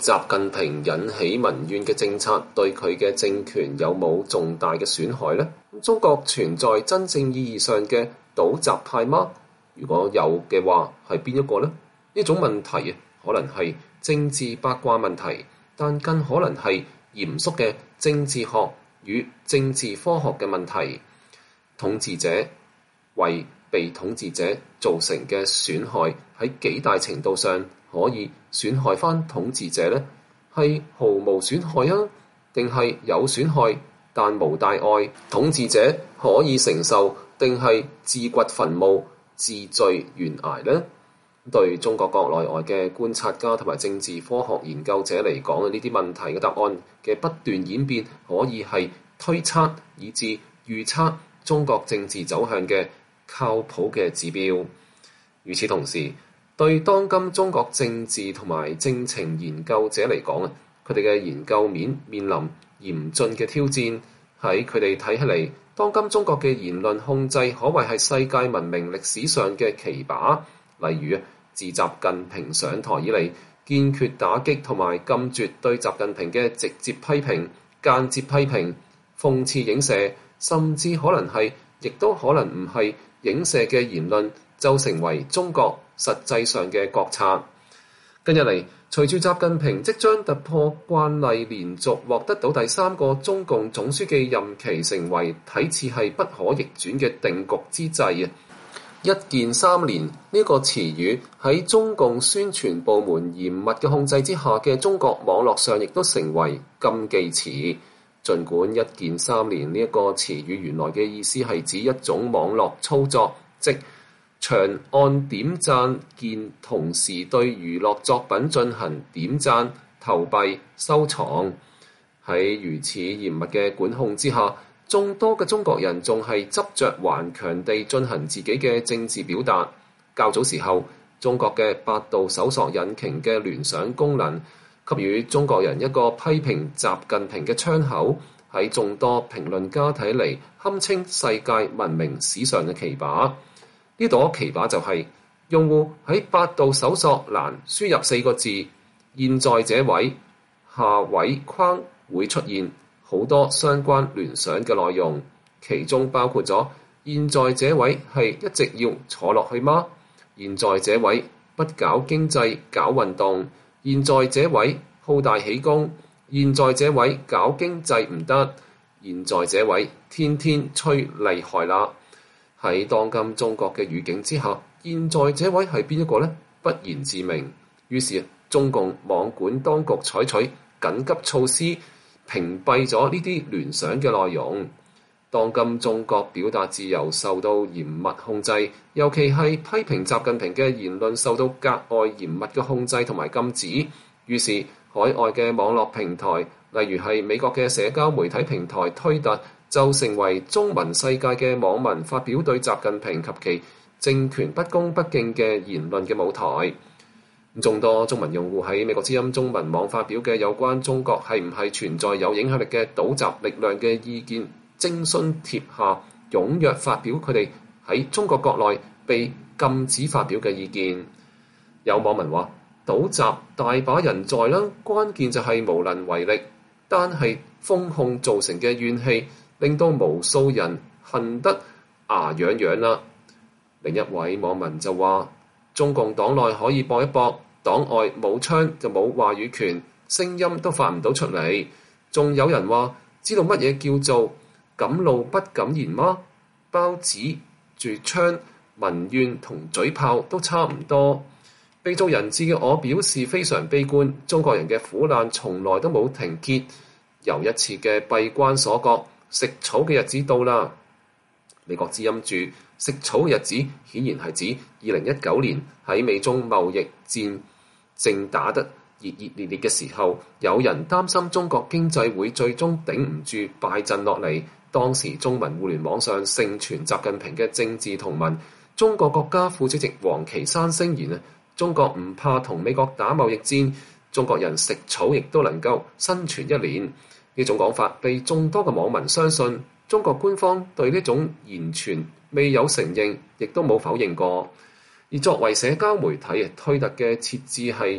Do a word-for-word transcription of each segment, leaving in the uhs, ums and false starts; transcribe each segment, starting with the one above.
習近平引起民怨嘅政策對佢嘅政權有冇重大嘅損害呢？中國存在真正意義上嘅倒習派嗎？如果有嘅話，係邊一個呢？呢種問題可能係政治八卦問題，但更可能係嚴肅嘅政治學與政治科學嘅問題。統治者為被統治者造成嘅損害，喺幾大程度上可以損害翻統治者呢？係毫無損害啊，定係有損害但無大礙？統治者可以承受，定係自掘墳墓、自墜懸崖呢？對中國國內外嘅觀察家同埋政治科學研究者嚟講，呢啲問題嘅答案嘅不斷演變，可以係推測以至預測中國政治走向嘅靠譜嘅指標。與此同時，對當今中國政治同埋政情研究者嚟講啊，佢哋嘅研究面面臨嚴峻嘅挑戰。喺佢哋睇起嚟，當今中國嘅言論控制可謂係世界文明歷史上嘅奇葩。例如啊，自習近平上台以嚟，堅決打擊同埋禁絕對習近平嘅直接批評、間接批評、諷刺影射，甚至可能係，亦都可能唔係影射嘅言論，就成為中國實際上嘅國策。近日嚟，隨住習近平即將突破慣例，連續獲得到第三個中共總書記任期，成為睇似係不可逆轉嘅定局之際啊！一鍵三連呢個詞語喺中共宣傳部門嚴密嘅控制之下嘅中國網絡上，亦都成為禁忌詞。儘管一鍵三連呢一個詞語原來嘅意思係指一種網絡操作，即長按點讚鍵，同時對娛樂作品進行點讚、投幣、收藏。喺如此嚴密嘅管控之下，眾多嘅中國人仲係執着頑強地進行自己嘅政治表達。較早時候，中國嘅百度搜索引擎嘅聯想功能，給予中國人一個批評習近平嘅窗口。喺眾多評論家睇嚟，堪稱世界文明史上嘅奇葩。呢朵奇葩就係、是、用戶喺百度搜索欄輸入四個字現在這位，下位框會出現好多相關聯想嘅內容，其中包括咗現在這位係一直要坐落去嗎？現在這位不搞經濟搞運動？現在這位好大喜功？現在這位搞經濟唔得？現在這位天天吹厲害啦！喺當今中國嘅語境之下，現在這位係邊一個呢？不言自明。於是中共網管當局採取緊急措施，屏蔽咗呢啲聯想嘅內容。當今中國表達自由受到嚴密控制，尤其係批評習近平嘅言論受到格外嚴密嘅控制同埋禁止。於是海外嘅網絡平台，例如係美國嘅社交媒體平台推特，就成為中文世界嘅網民發表對習近平及其政權不恭不敬嘅言論嘅舞台。眾多中文用戶喺美國之音中文網發表嘅有關中國係唔係存在有影響力嘅倒習力量嘅意見徵詢帖下，踴躍發表佢哋喺中國國內被禁止發表嘅意見。有網民話：倒習大把人在啦，關鍵就係無能為力，單係封控造成嘅怨氣，令到無數人恨得牙癢癢啦。另一位網民就話：中共黨內可以搏一搏，黨外冇槍就冇話語權，聲音都發唔到出嚟。仲有人話：知道乜嘢叫做敢怒不敢言嗎？包指住槍，民怨同嘴炮都差唔多。被做人質嘅我表示非常悲觀，中國人嘅苦難從來都冇停歇，又一次嘅閉關鎖國食草嘅日子到啦。美國之音注食草嘅日子顯然係指二零一九年喺美中貿易戰正打得熱熱烈烈嘅時候，有人擔心中國經濟會最終頂唔住敗陣落嚟。當時中文互聯網上盛傳習近平嘅政治同盟，中國國家副主席王岐山聲言啊，中國唔怕同美國打貿易戰，中國人食草亦都能夠生存一年。呢種講法被眾多嘅網民相信，中國官方對呢種言傳未有承認，亦都冇否認過。而作為社交媒體，推特嘅設置係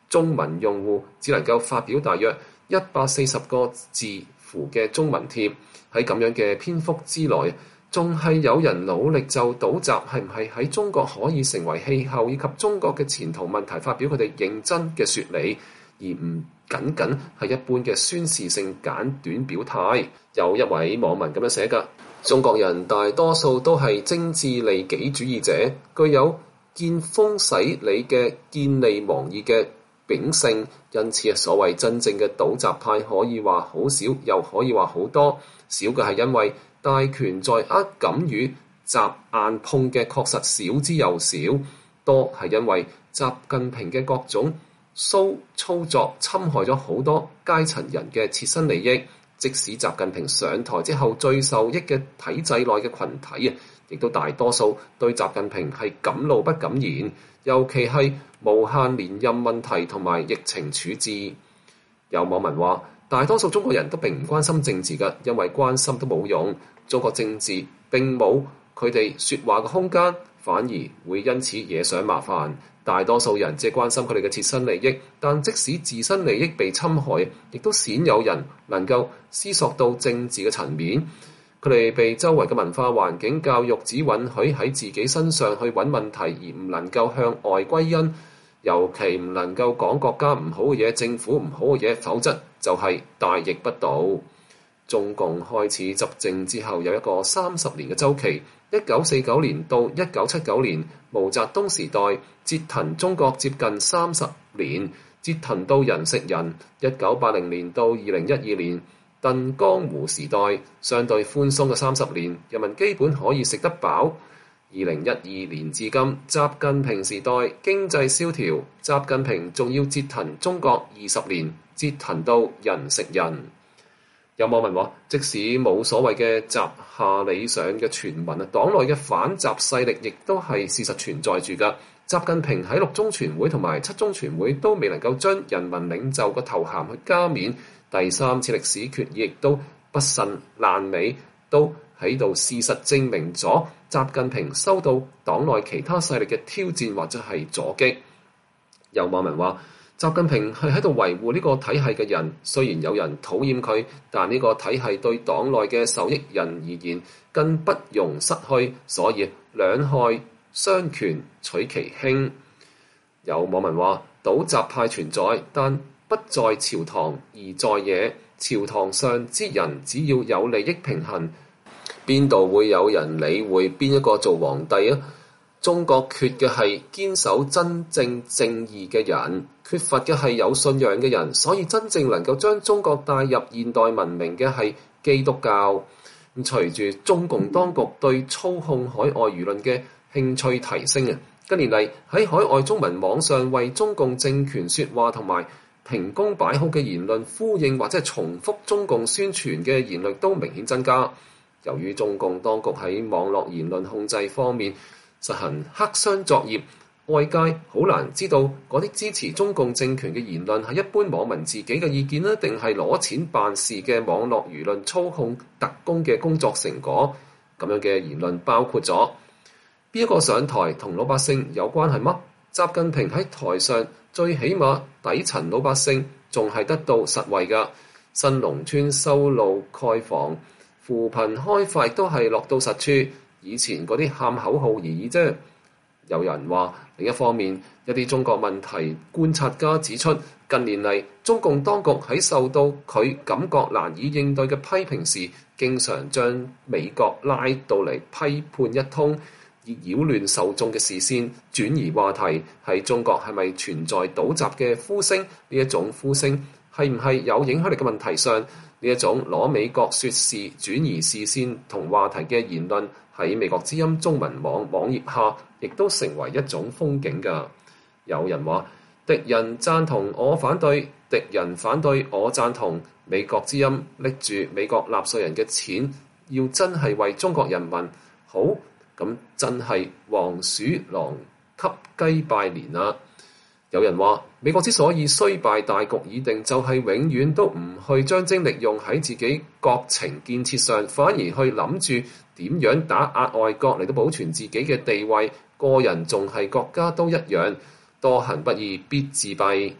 中文用戶只能夠發表大約一百四十個字符嘅中文貼。喺咁樣嘅篇幅之內，仲係有人努力就倒習係唔係喺中國可以成為氣候以及中國嘅前途問題發表佢哋認真嘅說理，而唔僅僅係一般嘅宣示性簡短表態。有一位網民咁樣寫㗎：中國人大多數都係精緻利己主義者，具有見風使舵嘅見利忘義嘅秉性，因此所謂真正嘅倒習派可以話好少，又可以話好多。少嘅係因為大權在握，敢與習硬碰嘅確實少之又少；多係因為習近平嘅各種騷操作侵害咗好多階層人嘅切身利益。即使習近平上台之後最受益嘅體制內嘅群體啊，亦都大多數對習近平係敢怒不敢言，尤其係無限連任問題同埋疫情處置。有網民話：大多數中國人都並唔關心政治㗎，因為關心都冇用。中國政治並冇佢哋説話嘅空間，反而會因此惹上麻煩。大多數人只係關心佢哋嘅切身利益，但即使自身利益被侵害，亦都鮮有人能夠思索到政治嘅層面。佢哋被周圍嘅文化環境教育只允許喺自己身上去揾問題，而唔能夠向外歸因。尤其唔能夠講國家唔好嘅嘢、政府唔好嘅嘢，否則就係大逆不道。中共開始執政之後有一個三十年嘅週期，一九四九年到一九七九年，毛澤東時代折騰中國接近三十年，折騰到人食人。一九八零年到二零一二年，鄧江湖時代相對寬鬆嘅三十年，人民基本可以食得飽。二零一二年至今，習近平時代經濟蕭條，習近平仲要折騰中國二十年，折騰到人食人。有網民話，即使冇所謂嘅習下理想嘅傳聞啊，黨內嘅反習勢力亦都係事實存在住㗎。習近平喺六中全會同埋七中全會都未能夠將人民領袖個頭銜去加冕，第三次歷史決議亦都不甚爛尾，都喺度事實證明咗習近平收到黨內其他勢力嘅挑戰或者係阻擊。有網民話，習近平係喺度維護呢個體系嘅人，雖然有人討厭佢，但呢個體系對黨內嘅受益人而言更不容失去，所以兩害相權取其輕。有網民話，倒習派存在，但不在朝堂而在野，朝堂上之人只要有利益平衡，邊度會有人理會邊一個做皇帝啊？中國缺嘅係堅守真正正義嘅人，缺乏嘅係有信仰嘅人，所以真正能夠將中國帶入現代文明嘅係基督教。咁隨住中共當局對操控海外輿論嘅興趣提升啊，近年嚟喺海外中文網上為中共政權說話同埋評功擺好嘅言論呼應或者係重複中共宣傳嘅言論都明顯增加。由於中共當局喺網絡言論控制方面實行黑箱作業，外界好難知道嗰啲支持中共政權嘅言論係一般網民自己嘅意見呢，定係攞錢辦事嘅網絡輿論操控特工嘅工作成果。咁樣嘅言論包括咗邊一個上台同老百姓有關係嗎？習近平喺台上最起碼底層老百姓仲係得到實惠㗎，新農村修路蓋房、扶貧開發都係落到實處。以前嗰啲喊口號而已啫。有人話，另一方面，一啲中國問題觀察家指出，近年嚟中共當局喺受到佢感覺難以應對嘅批評時，經常將美國拉到嚟批判一通，以擾亂受眾嘅視線，轉移話題。喺中國係咪存在倒習嘅呼聲？呢一種呼聲係唔係有影響力嘅問題上，呢一種攞美國說事轉移視線同話題嘅言論，喺美國之音中文網網頁下，亦都成為一種風景㗎。有人話，敵人贊同我反對，敵人反對我贊同。美國之音拎住美國納稅人嘅錢，要真係為中國人民好，咁真係黃鼠狼給雞拜年啦。有人話，美國之所以衰敗大局已定，就係永遠都唔去將精力用喺自己國情建設上，反而去諗住點樣打壓外國嚟到保存自己嘅地位，個人仲係國家都一樣，多行不義必自斃。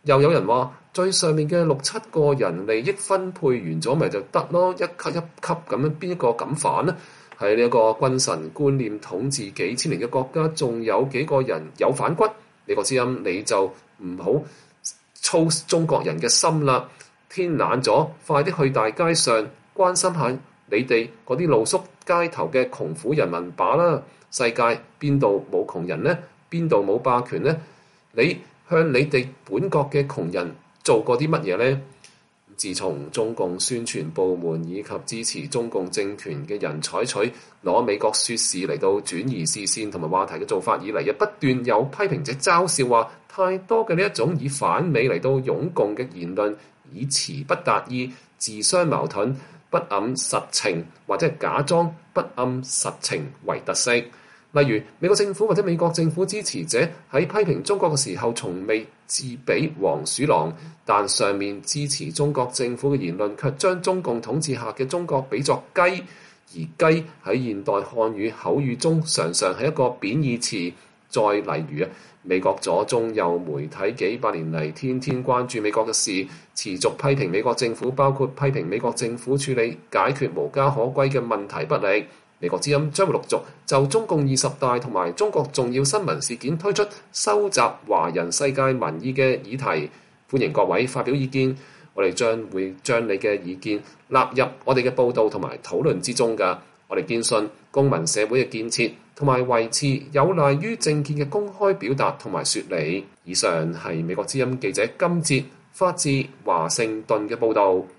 又有人話最上面嘅六七個人利益分配完咗咪就得咯，一級一級咁樣，邊一個敢反呢？喺呢一個君臣觀念統治幾千年嘅國家，仲有幾個人有反骨？美國之音你就唔好操中國人嘅心啦，天冷咗，快啲去大街上關心下你哋嗰啲露宿街頭嘅窮苦人民吧啦！世界邊度冇窮人呢？邊度冇霸權呢？你向你哋本國嘅窮人做過啲乜嘢呢？自從中共宣傳部門以及支持中共政權嘅人採取攞美國說事嚟到轉移視線同埋話題嘅做法以嚟，又不斷有批評者嘲笑話太多嘅呢一種以反美嚟到擁共嘅言論，以詞不達意、自相矛盾、不諳實情或者係假裝不諳實情為特色。例如美國政府或者美國政府支持者喺批評中國嘅時候，從未自比黃鼠狼，但上面支持中國政府嘅言論卻將中共統治下嘅中國比作雞，而雞喺現代漢語口語中常常係一個貶義詞。再例如啊，美國左中右媒體幾百年嚟天天關注美國嘅事，持續批評美國政府，包括批評美國政府處理解決無家可歸嘅問題不力。美國之音將會陸續就中共二十大同埋中國重要新聞事件推出收集華人世界民意嘅議題，歡迎各位發表意見。我哋將會將你嘅意見納入我哋嘅報導同埋討論之中㗎。我哋堅信公民社會嘅建設同埋維持有賴於政見嘅公開表達同埋說理。以上係美國之音記者金哲發自華盛頓嘅報導。